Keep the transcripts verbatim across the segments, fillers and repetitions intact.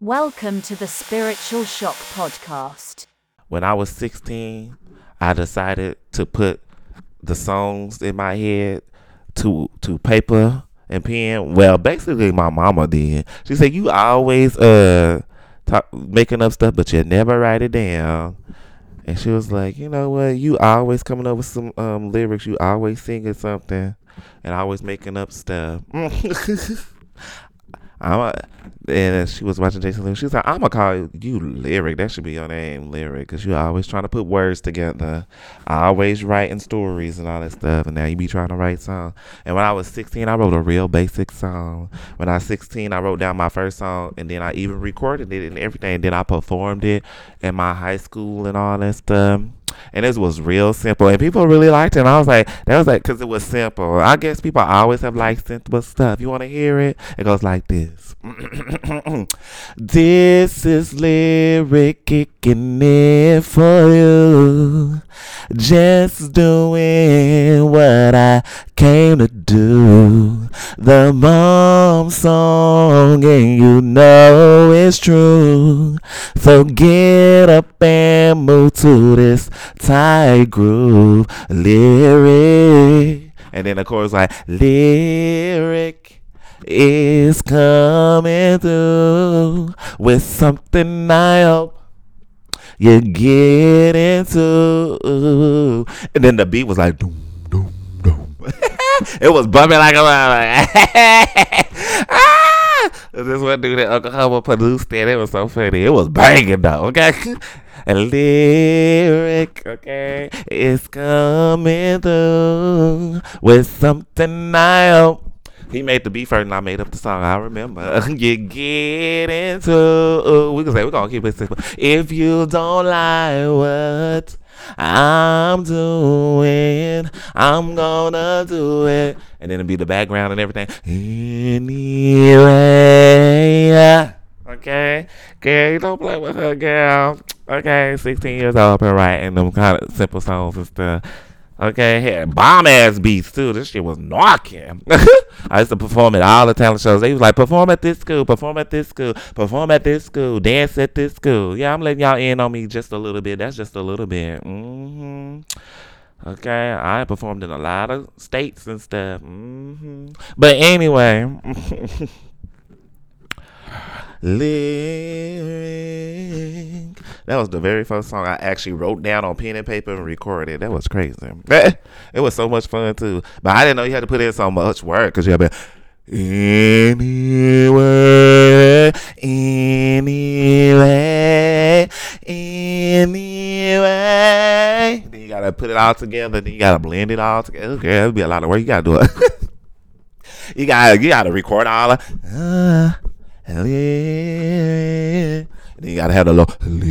Welcome to the Spiritual Shock Podcast. When I was sixteen, I decided to put the songs in my head to to paper and pen. Well, basically, my mama did. She said, "You always uh talk, making up stuff, but you never write it down." And she was like, "You know what? You always coming up with some um lyrics. You always singing something, and always making up stuff." I'm a, and she was watching Jason Lewis. She was like, "I'm gonna call you Lyric. That should be your name, Lyric, because you're always trying to put words together, always writing stories and all that stuff. And now you be trying to write songs." And when I was sixteen, I wrote a real basic song. When I was sixteen, I wrote down my first song, and then I even recorded it and everything. And then I performed it in my high school and all that stuff. And it was real simple, and people really liked it. And I was like, that was like, because it was simple. I guess people always have liked simple stuff. You want to hear it? It goes like this. This is Lyric kicking it for you. Just doing what I came to do. The bomb song, and you know it's true. So get up and move to this tight groove. Lyric. And then of course like Lyric is coming through with something I hope you get into. And then the beat was like doom doom doom. It was bumping like a like, ah! This one dude that Oklahoma produced it. It was so funny. It was banging though. Okay. And Lyric, okay, is coming through with something I hope. He made the beat first and I made up the song. I remember. You get into, we can say, we're going to keep it simple. If you don't like what I'm doing, I'm gonna do it. And then it'll be the background and everything. Anyway. Okay, girl, you don't play with her, girl. Okay, sixteen years old, and writing them kind of simple songs and stuff. Okay, had bomb ass beats too. This shit was knocking. I used to perform at all the talent shows. They was like, perform at this school, perform at this school, perform at this school, dance at this school. Yeah, I'm letting y'all in on me just a little bit. That's just a little bit. Mm-hmm. Okay, I performed in a lot of states and stuff. Mm-hmm. But anyway. Lyric. That was the very first song I actually wrote down on pen and paper and recorded. That was crazy. It was so much fun too. But I didn't know you had to put in so much work because you had to be anyway, anyway, anyway. Then you gotta put it all together. Then you gotta blend it all together. Okay, it'll be a lot of work. You gotta do it. you gotta you gotta record all of. Uh, Lyric. Then you gotta have the little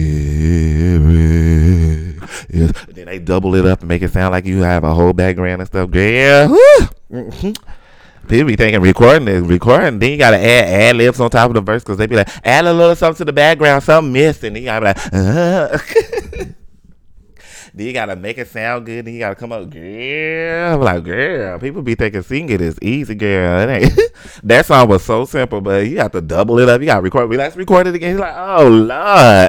lyric. Yes. Then they double it up and make it sound like you have a whole background and stuff. Yeah. Mm-hmm. People be thinking recording is recording. Then you gotta add ad libs on top of the verse because they be like, add a little something to the background, something missing. Then you gotta be like, uh. Then you gotta make it sound good. Then you gotta come up, girl. I'm like, girl, people be thinking singing is easy, girl. It ain't. That song was so simple, but you have to double it up. You gotta record. Let's record it again. He's like, oh Lord.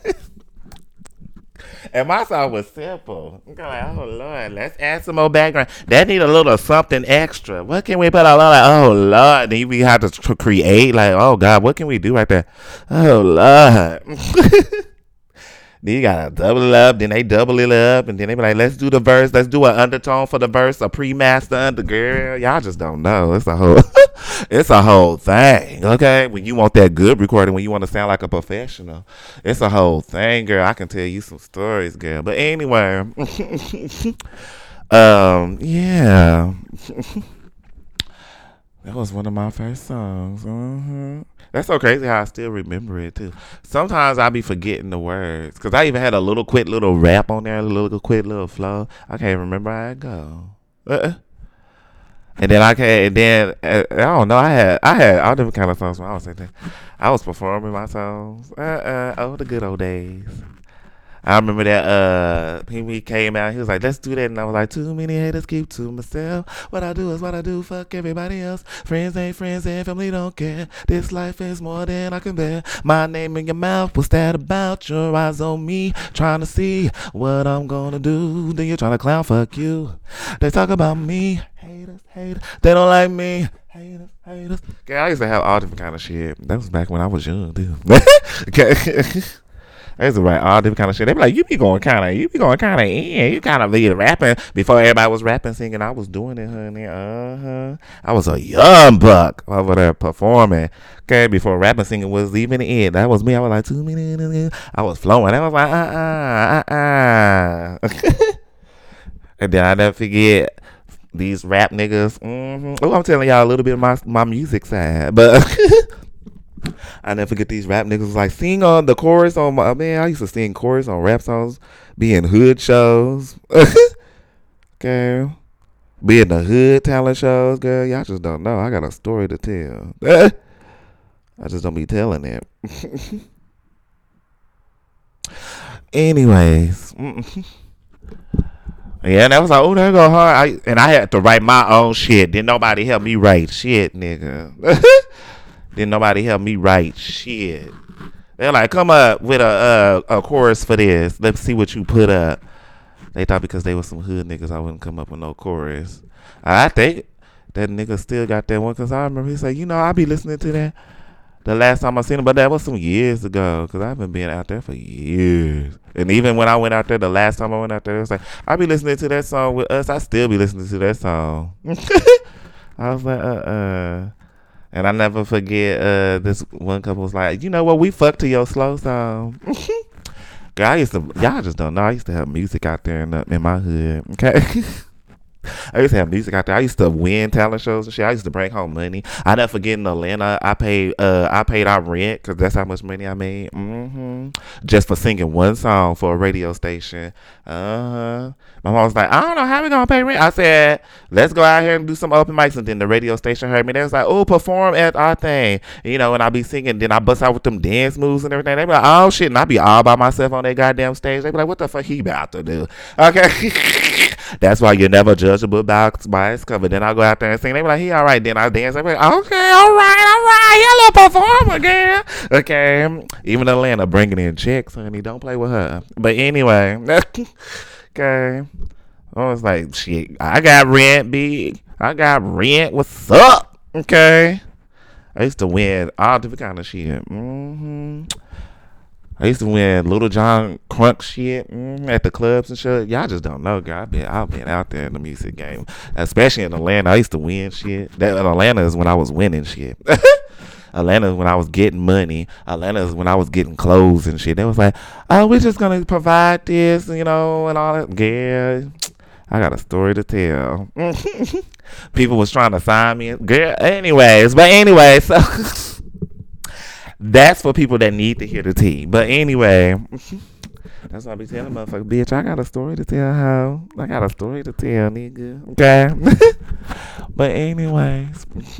And my song was simple. I'm like, oh Lord, let's add some more background. That need a little something extra. What can we put on? Like, oh Lord. Then we have to create. Like, oh God, what can we do right there? Oh Lord. Then you gotta double it up, then they double it up, and then they be like, let's do the verse, let's do an undertone for the verse, a pre-master under, girl. Y'all just don't know. It's a whole it's a whole thing, okay? When you want that good recording, when you want to sound like a professional, it's a whole thing, girl. I can tell you some stories, girl. But anyway, um, yeah. That was one of my first songs. Uh-huh. That's so crazy how I still remember it too. Sometimes I be forgetting the words because I even had a little quick little rap on there, a little quick little flow. I can't remember how it go. Uh-uh. And then I can, and then uh, I don't know. I had, I had all different kind of songs when I was sitting. I was performing my songs. Uh, uh, oh, the good old days. I remember that uh Pee Wee came out. He was like, "Let's do that," and I was like, "Too many haters, keep to myself. What I do is what I do. Fuck everybody else. Friends ain't friends, and family don't care. This life is more than I can bear. My name in your mouth. What's that about? Your eyes on me, trying to see what I'm gonna do. Then you're trying to clown. Fuck you. They talk about me. Haters, haters. They don't like me. Haters, haters." Okay, I used to have all different kind of shit. That was back when I was young, too. Okay. I used to write all different kind of shit. They be like, "You be going kind of, you be going kind of in. You kind of be rapping." Before everybody was rapping, singing, I was doing it, honey. Uh huh. I was a young buck over there performing. Okay, before rapping, singing was even in. That was me. I was like, two minutes. I was flowing. I was like, uh uh, uh uh. And then I never forget these rap niggas. Mm-hmm. Oh, I'm telling y'all a little bit of my my music side, but. I never forget these rap niggas was like, sing on the chorus on my man. I used to sing chorus on rap songs, be in hood shows. Okay, be in the hood talent shows, girl. Y'all just don't know. I got a story to tell. I just don't be telling it. Anyways, yeah, that was like, oh, that go hard. I, and I had to write my own shit. Didn't nobody help me write shit, nigga. Didn't nobody help me write shit. They're like, come up with a, a a chorus for this. Let's see what you put up. They thought because they was some hood niggas, I wouldn't come up with no chorus. I think that nigga still got that one, because I remember he said, you know, I be listening to that the last time I seen him, but that was some years ago, because I haven't been out there for years. And even when I went out there, the last time I went out there, it was like, I be listening to that song with us. I still be listening to that song. I was like, uh-uh. And I never forget, uh, this one couple was like, you know what, we fucked to your slow song. Girl, I used to, y'all just don't know, I used to have music out there in, the, in my hood, okay? I used to have music out there. I used to win talent shows and shit. I used to bring home money. I never forget in Atlanta, I paid uh I paid our rent, because that's how much money I made. Mm-hmm. Just for singing one song for a radio station. Uh-huh. My mom was like, I don't know how we gonna pay rent. I said, let's go out here and do some open mics. And then the radio station heard me. They was like, oh, perform at our thing. You know, and I be singing. Then I bust out with them dance moves and everything. They be like, oh shit. And I be all by myself on that goddamn stage. They be like, what the fuck he about to do? Okay. That's why you're never judgeable by, by its cover. Then I go out there and sing. They be like, he all right. Then I dance. They be like, okay, all right, all right. Hello, performer, girl. Okay. Even Atlanta bringing in checks, honey. Don't play with her. But anyway. Okay. I was like, shit, I got rent, big. I got rent. What's up? Okay. I used to win all different kind of shit. Mm-hmm. I used to win Little John Crunk shit mm, at the clubs and shit. Y'all just don't know, girl. I've been, I've been out there in the music game, especially in Atlanta. I used to win shit. That in Atlanta is when I was winning shit. Atlanta is when I was getting money. Atlanta is when I was getting clothes and shit. They was like, oh, we're just gonna provide this, you know, and all that. Yeah, I got a story to tell. People was trying to sign me, girl. Anyways, but anyway, so. That's for people that need to hear the tea. But anyway, that's what I be telling motherfuckers, bitch, I got a story to tell how. I got a story to tell, nigga. Okay? But anyways,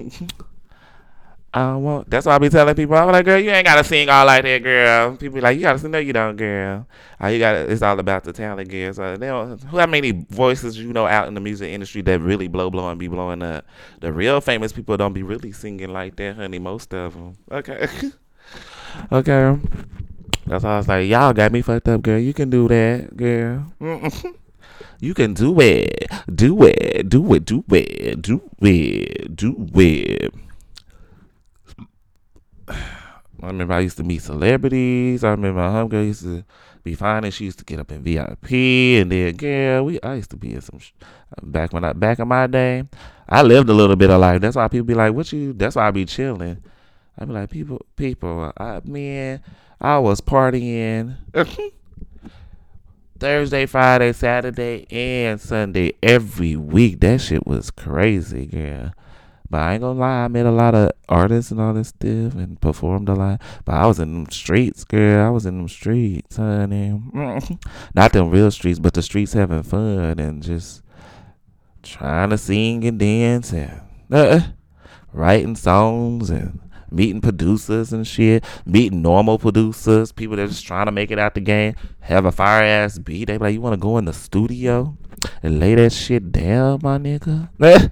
I don't want, that's why I be telling people, I'm like, girl, you ain't got to sing all like that, girl. People be like, you got to sing, no, you don't, girl. Uh, you gotta, it's all about the talent, girl. So they don't, who, how many voices you know out in the music industry that really blow, blow, and be blowing up? The real famous people don't be really singing like that, honey, most of them. Okay? Okay, that's why I was like, y'all got me fucked up, girl. You can do that, girl. You can do it, do it, do it, do it, do it, do it. I remember I used to meet celebrities. I remember my homegirl used to be fine, and she used to get up in V I P. And then, girl, we I used to be in some sh- back when I back in my day. I lived a little bit of life. That's why people be like, "What you?" That's why I be chilling. I be like, people, people, I, man, I was partying Thursday, Friday, Saturday, and Sunday every week. That shit was crazy, girl. But I ain't gonna lie, I met a lot of artists and all this stuff and performed a lot. But I was in them streets, girl. I was in them streets, honey. Not them real streets, but the streets having fun and just trying to sing and dance and uh, writing songs and meeting producers and shit, meeting normal producers, people that are just trying to make it out the game, have a fire ass beat. They be like, you want to go in the studio and lay that shit down, my nigga?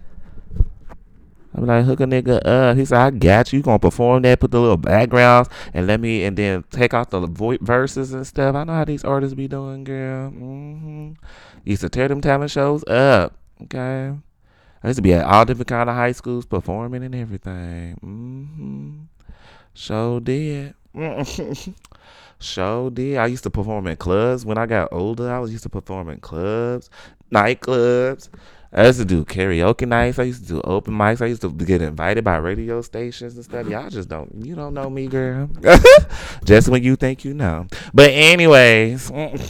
I be like, hook a nigga up. He said, I got you. You gonna perform that, put the little backgrounds, and let me, and then take out the vo- verses and stuff. I know how these artists be doing, girl. Mm-hmm. Used to tear them talent shows up. Okay. I used to be at all different kind of high schools performing and everything. Mm-hmm. Sure did. Sure did. I used to perform in clubs. When I got older, I was used to perform in clubs, nightclubs. I used to do karaoke nights. I used to do open mics. I used to get invited by radio stations and stuff. Y'all just don't, you don't know me, girl. Just when you think you know. But anyways,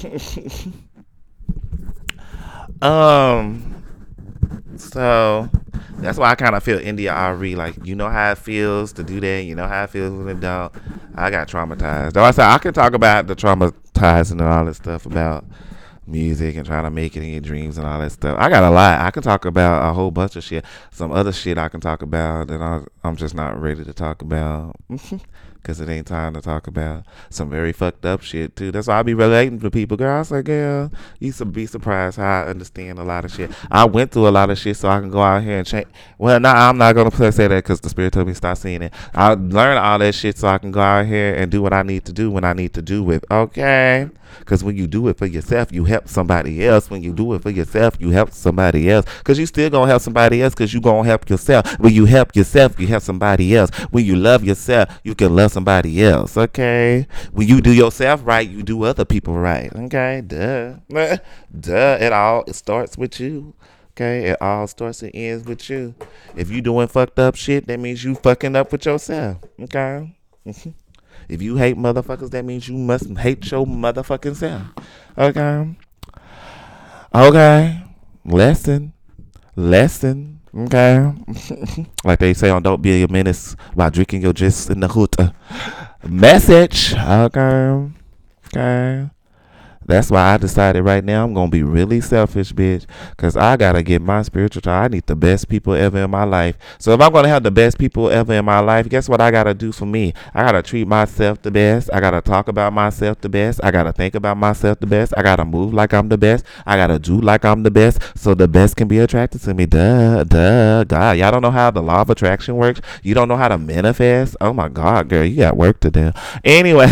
um, so that's why I kind of feel India Ari. Like, you know how it feels to do that. You know how it feels when it don't. I got traumatized. Though I said I can talk about the traumatizing and all this stuff about music and trying to make it in your dreams and all that stuff. I got a lot. I can talk about a whole bunch of shit. Some other shit I can talk about that I, I'm just not ready to talk about because it ain't time to talk about. Some very fucked up shit too. That's why I be relating to people. Girl, I was like, girl, you should be surprised how I understand a lot of shit. I went through a lot of shit so I can go out here and change. Well, no, nah, I'm not going to say that because the spirit told me to stop saying it. I learned all that shit so I can go out here and do what I need to do when I need to do it. Okay? Because when you do it for yourself, you help somebody else. When you do it for yourself, you help somebody else. Because you still going to help somebody else because you going to help yourself. When you help yourself, you help somebody else. When you love yourself, you can love somebody else. Okay? When you do yourself right, you do other people right. Okay? Duh. Duh. It all it starts with you. Okay? It all starts and ends with you. If you doing fucked up shit, that means you fucking up with yourself. Okay? If you hate motherfuckers, that means you must hate your motherfucking self. Okay? Okay. Lesson. Lesson. Okay? Like they say on Don't Be a Menace while drinking your juice in the hood. Message. Okay? Okay? That's why I decided right now I'm going to be really selfish, bitch. Because I got to get my spiritual child. I need the best people ever in my life. So if I'm going to have the best people ever in my life, guess what I got to do for me? I got to treat myself the best. I got to talk about myself the best. I got to think about myself the best. I got to move like I'm the best. I got to do like I'm the best so the best can be attracted to me. Duh, duh, God. Y'all don't know how the law of attraction works? You don't know how to manifest? Oh, my God, girl. You got work to do. Anyway.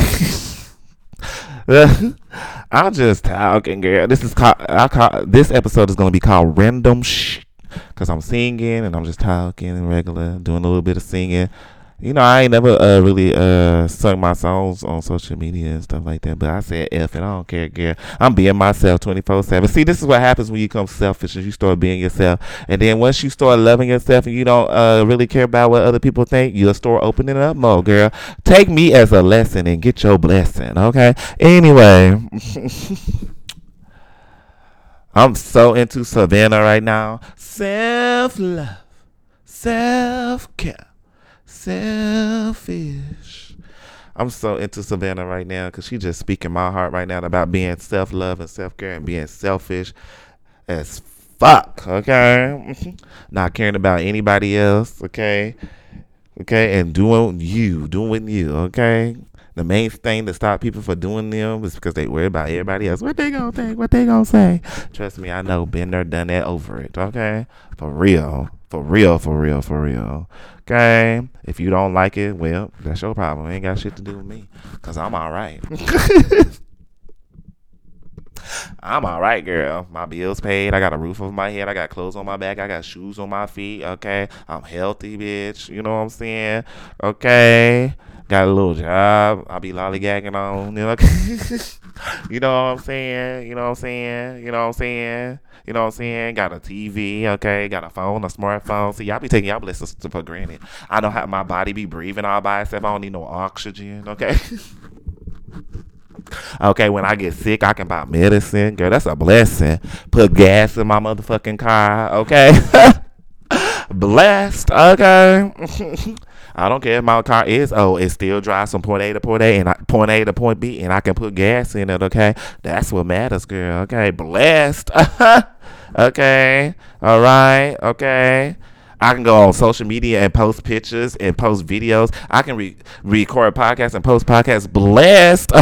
I'm just talking, girl. This is called. I call this episode is gonna be called Random Shh, cause I'm singing and I'm just talking and regular, doing a little bit of singing. You know, I ain't never uh, really uh, sung my songs on social media and stuff like that. But I said F and I don't care, girl. I'm being myself twenty-four seven. See, this is what happens when you become selfish and you start being yourself. And then once you start loving yourself and you don't uh, really care about what other people think, you'll start opening up more, girl. Take me as a lesson and get your blessing, okay? Anyway. I'm so into Savannah right now. Self-love. Self-care. Selfish. I'm so into Savannah right now because she just speaking my heart right now about being self-love and self-care and being selfish as fuck, okay? Not caring about anybody else, okay? Okay, and doing you, doing you, okay? The main thing that stop people from doing them is because they worry about everybody else. What they gonna think? What they gonna say? Trust me, I know. Been there, done that, over it, okay? For real. For real, for real, for real. Okay? If you don't like it, well, that's your problem. It ain't got shit to do with me. Because I'm all right. I'm all right, girl. My bills paid. I got a roof over my head. I got clothes on my back. I got shoes on my feet. Okay? I'm healthy, bitch. You know what I'm saying? Okay? Got a little job. I'll be lollygagging on. You know? You know what I'm saying? You know what I'm saying? You know what I'm saying? You know what I'm saying? Got a T V, okay? Got a phone, a smartphone. See, y'all be taking y'all blessings for granted. I know how my body be breathing all by itself. I don't need no oxygen, okay? Okay, when I get sick, I can buy medicine. Girl, that's a blessing. Put gas in my motherfucking car, okay? Blessed, okay? I don't care if my car is oh, it still drives from point A to point A and I, point A to point B, and I can put gas in it. Okay, that's what matters, girl. Okay, blessed. Okay, all right. Okay, I can go on social media and post pictures and post videos. I can re- record podcasts and post podcasts. Blessed.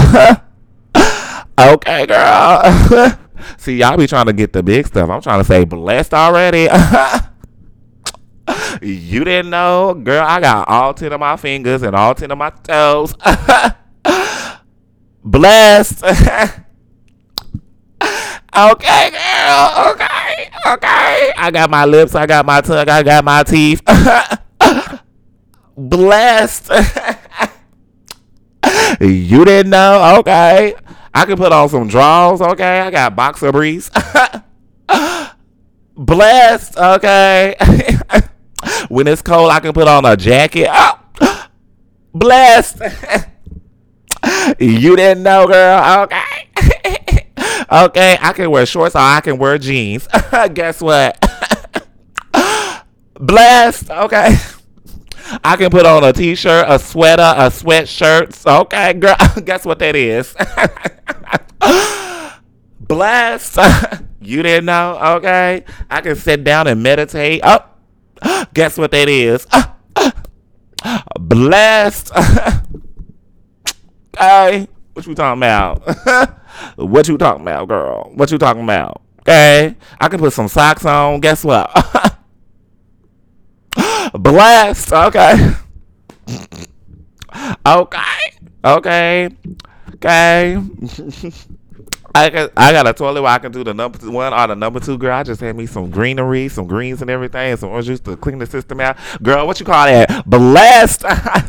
Okay, girl. See, y'all be trying to get the big stuff. I'm trying to say blessed already. You didn't know? Girl, I got all ten of my fingers and all ten of my toes. Blessed. Okay, girl. Okay. Okay. I got my lips. I got my tongue. I got my teeth. Blessed. You didn't know? Okay. I can put on some drawers. Okay. I got boxer briefs. Blessed. Okay. When it's cold, I can put on a jacket. Oh. Blessed. You didn't know, girl. Okay. Okay, I can wear shorts or I can wear jeans. Guess what? Blessed. Okay. I can put on a t-shirt, a sweater, a sweatshirt. Okay, girl. Guess what that is? Blessed. You didn't know? Okay. I can sit down and meditate. Oh. Guess what that is? Blessed. Okay. What you talking about? What you talking about, girl? What you talking about? Okay. I can put some socks on. Guess what? Blessed. Okay. Okay. Okay. Okay. I got, I got a toilet where I can do the number one or the number two, girl. I just had me some greenery, some greens and everything, and some orange juice to clean the system out. Girl, what you call that? Blessed.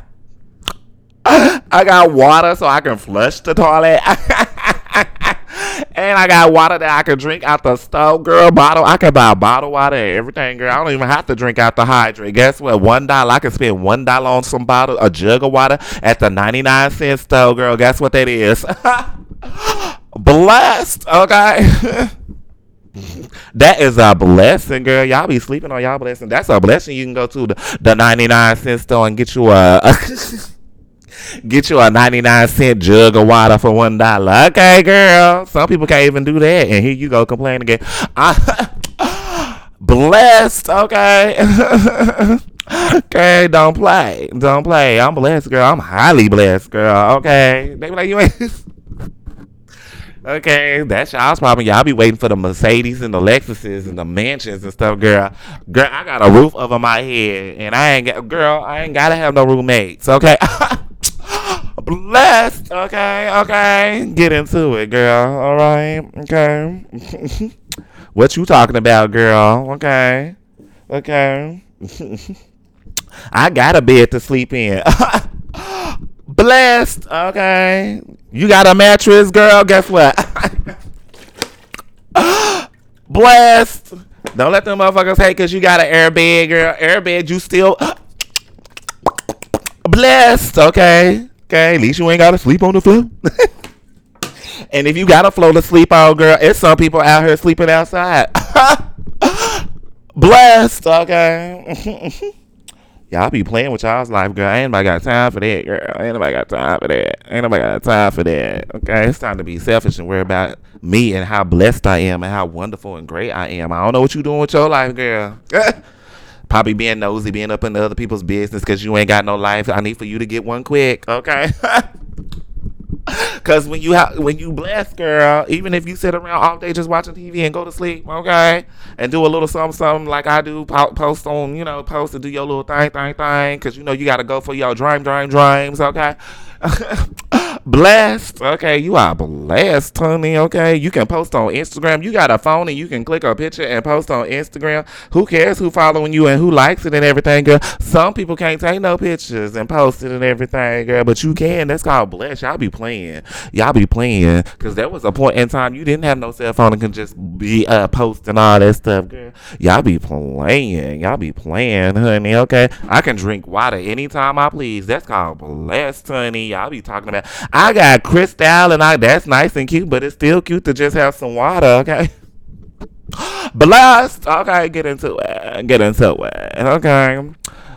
I got water so I can flush the toilet. And I got water that I can drink out the stove, girl. Bottle. I can buy bottled water and everything, girl. I don't even have to drink out the hydrant. Guess what? One dollar. I can spend one dollar on some bottle, a jug of water at the ninety-nine cent store, girl. Guess what that is? Blessed. Okay. That is a blessing, girl. Y'all be sleeping on y'all blessing. That's a blessing. You can go to the, the ninety-nine cent store and get you a, a get you a ninety-nine cent jug of water for one dollar. Okay, girl. Some people can't even do that, and here you go complaining again. I, blessed. Okay. Okay, don't play. Don't play. I'm blessed, girl. I'm highly blessed, girl. Okay. They be like, you ain't. Okay, that's y'all's problem. Y'all be waiting for the Mercedes and the Lexuses and the mansions and stuff, girl. Girl, I got a roof over my head, and I ain't got, girl, I ain't gotta have no roommates, okay? Blessed, okay, okay. Get into it, girl, all right, okay. What you talking about, girl, okay, okay. I got a bed to sleep in. Blessed, okay. You got a mattress, girl? Guess what? Blessed. Don't let them motherfuckers hate because you got an air bed, girl. Air bed, you still blessed, okay? Okay, at least you ain't got to sleep on the floor. And if you got a floor to sleep on, girl, it's some people out here sleeping outside. Blessed, okay? Y'all be playing with y'all's life, girl. Ain't nobody got time for that, girl. Ain't nobody got time for that. Ain't nobody got time for that. Okay, it's time to be selfish and worry about me and how blessed I am and how wonderful and great I am. I don't know what you doing with your life, girl. Probably being nosy, being up in other people's business because you ain't got no life. I need for you to get one quick, okay? Cause when you ha- when you blessed, girl, even if you sit around all day just watching T V and go to sleep, okay, and do a little something, something like I do, po- post on, you know, post to do your little thing, thing, thing, cause you know you gotta go for your dream, dream, dreams, okay. Blessed, okay, you are blessed, honey, okay. You can post on Instagram. You got a phone and you can click a picture and post on Instagram. Who cares who following you and who likes it and everything, girl? Some people can't take no pictures and post it and everything, girl, but you can. That's called blessed. Y'all be playing. Y'all be playing, because there was a point in time you didn't have no cell phone and could just be uh, posting all that stuff, girl. Y'all be playing. Y'all be playing, honey, okay? I can drink water anytime I please. That's called blessed, honey. Y'all be talking about, I got Crystal and I, that's nice and cute, but it's still cute to just have some water, okay? Blessed, okay, get into it. Get into it, okay?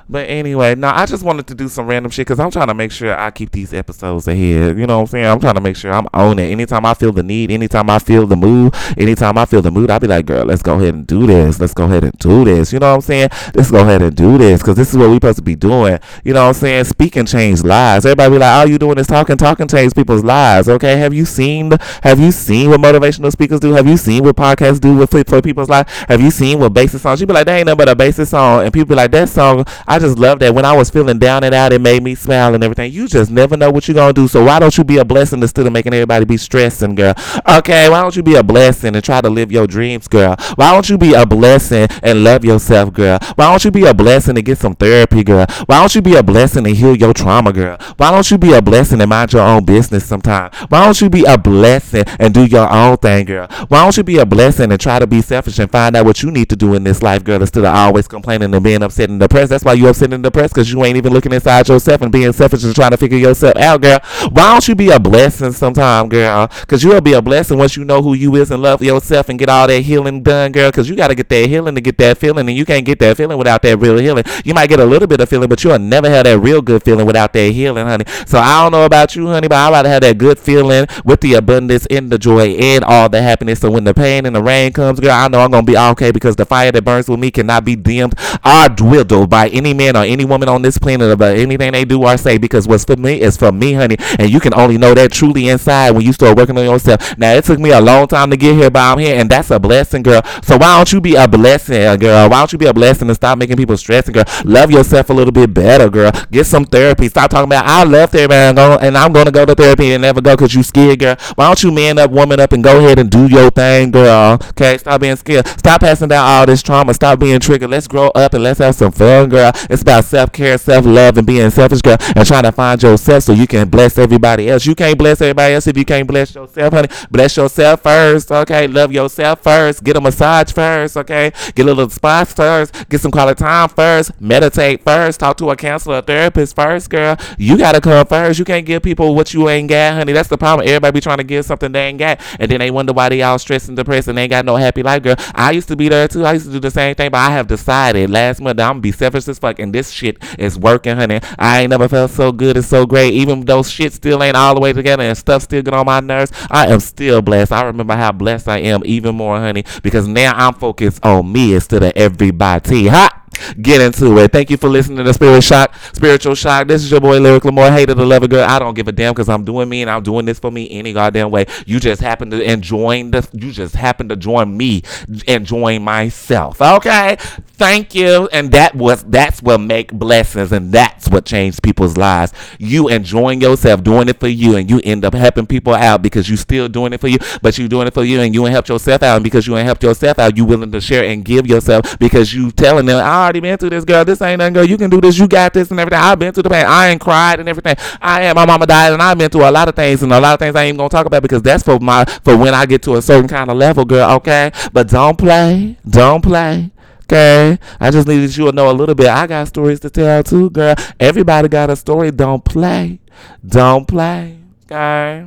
But anyway, no, I just wanted to do some random shit because I'm trying to make sure I keep these episodes ahead. You know what I'm saying? I'm trying to make sure I'm on it. Anytime I feel the need, anytime I feel the mood, anytime I feel the mood, I'll be like, girl, let's go ahead and do this. Let's go ahead and do this. You know what I'm saying? Let's go ahead and do this because this is what we're supposed to be doing. You know what I'm saying? Speak and change lives. Everybody be like, all you doing is talking, talking change people's lives. Okay? Have you seen the, have you seen what motivational speakers do? Have you seen what podcasts do with for people's lives? Have you seen what basic songs? You be like, that ain't nothing but a basic song. And people be like, that song, I just love that. When I was feeling down and out, it made me smile and everything. You just never know what you're going to do. So why don't you be a blessing instead of making everybody be stressing, girl? Okay, why don't you be a blessing and try to live your dreams, girl? Why don't you be a blessing and love yourself, girl? Why don't you be a blessing and get some therapy, girl? Why don't you be a blessing and heal your trauma, girl? Why don't you be a blessing and mind your own business sometime? Why don't you be a blessing and do your own thing, girl? Why don't you be a blessing and try to be selfish and find out what you need to do in this life, girl, instead of always complaining and being upset and depressed? That's why you upset and depressed, because you ain't even looking inside yourself and being selfish and trying to figure yourself out, girl. Why don't you be a blessing sometime, girl? Because you'll be a blessing once you know who you is and love yourself and get all that healing done, girl, because you got to get that healing to get that feeling, and you can't get that feeling without that real healing. You might get a little bit of feeling, but you'll never have that real good feeling without that healing, honey. So I don't know about you, honey, but I'd rather have that good feeling with the abundance and the joy and all the happiness. So when the pain and the rain comes, girl, I know I'm going to be okay, because the fire that burns with me cannot be dimmed or dwindled by any man or any woman on this planet about anything they do or say, because what's for me is for me, honey, and you can only know that truly inside when you start working on yourself. Now, it took me a long time to get here, but I'm here, and that's a blessing, girl. So why don't you be a blessing, girl? Why don't you be a blessing and stop making people stressing, girl? Love yourself a little bit better, girl. Get some therapy. Stop talking about, I love therapy and, go, and I'm going to go to therapy and never go because you scared, girl. Why don't you man up, woman up, and go ahead and do your thing, girl? Okay, stop being scared. Stop passing down all this trauma. Stop being triggered. Let's grow up and let's have some fun, girl. It's about self-care, self-love, and being selfish, girl, and trying to find yourself so you can bless everybody else. You can't bless everybody else if you can't bless yourself, honey. Bless yourself first, okay? Love yourself first. Get a massage first, okay? Get a little spa first. Get some quality time first. Meditate first. Talk to a counselor, a therapist first, girl. You got to come first. You can't give people what you ain't got, honey. That's the problem. Everybody be trying to give something they ain't got, and then they wonder why they all stressed and depressed and they ain't got no happy life, girl. I used to be there too. I used to do the same thing, but I have decided last month that I'm gonna be selfish as fuck, and this shit is working, honey. I ain't never felt so good and so great, even though shit still ain't all the way together and stuff still get on my nerves. I am still blessed. I remember how blessed I am even more, honey, because now I'm focused on me instead of everybody. Ha! Get into it. Thank you for listening to the Spirit Shock, Spiritual Shock. This is your boy Lyric Lamore, hater the lover girl. I don't give a damn because I'm doing me and I'm doing this for me any goddamn way. You just happen to enjoy this. You just happen to join me enjoying myself. Okay. Thank you. And that was that's what make blessings, and that's what changed people's lives. You enjoying yourself, doing it for you, and you end up helping people out because you still doing it for you, but you doing it for you and you ain't helped yourself out, and because you ain't helped yourself out, you willing to share and give yourself because you telling them, I already been through this, girl. This ain't nothing, girl. You can do this. You got this and everything. I've been through the pain. I ain't cried and everything. I am. My mama died, and I've been through a lot of things, and a lot of things I ain't even gonna talk about because that's for my for when I get to a certain kind of level, girl. Okay, but don't play. Don't play. Okay, I just needed you to know a little bit. I got stories to tell too, girl. Everybody got a story. Don't play. Don't play. Okay.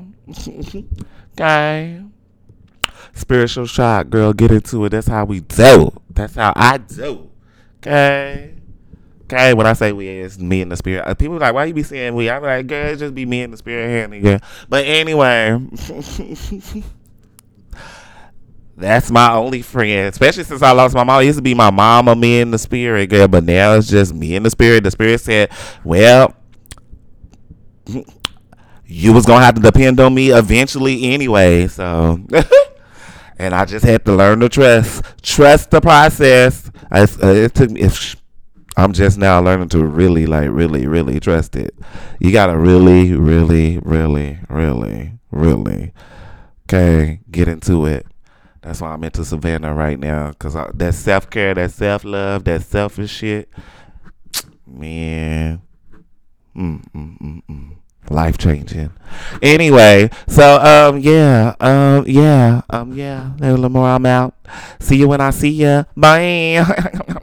Okay. Spiritual shock, girl. Get into it. That's how we do. That's how I do. Okay. Okay. When I say we, it's me and the spirit. People are like, why you be saying we? I'm like, girl, it just be me and the spirit here, nigga. But anyway. That's my only friend, especially since I lost my mom. It used to be my mama, me, and the spirit, girl, but now it's just me and the spirit. The spirit said, well, you was going to have to depend on me eventually anyway, so. And I just had to learn to trust. Trust the process. I, uh, it took me, if, I'm just now learning to really, like, really, really trust it. You got to really, really, really, really, really, okay, get into it. That's why I'm into Savannah right now, because that self-care, that self-love, that selfish shit, man, mm, mm, mm, mm. Life-changing. Anyway, so, um, yeah, um, yeah, um, yeah, Lamore, I'm out. See you when I see ya. Bye.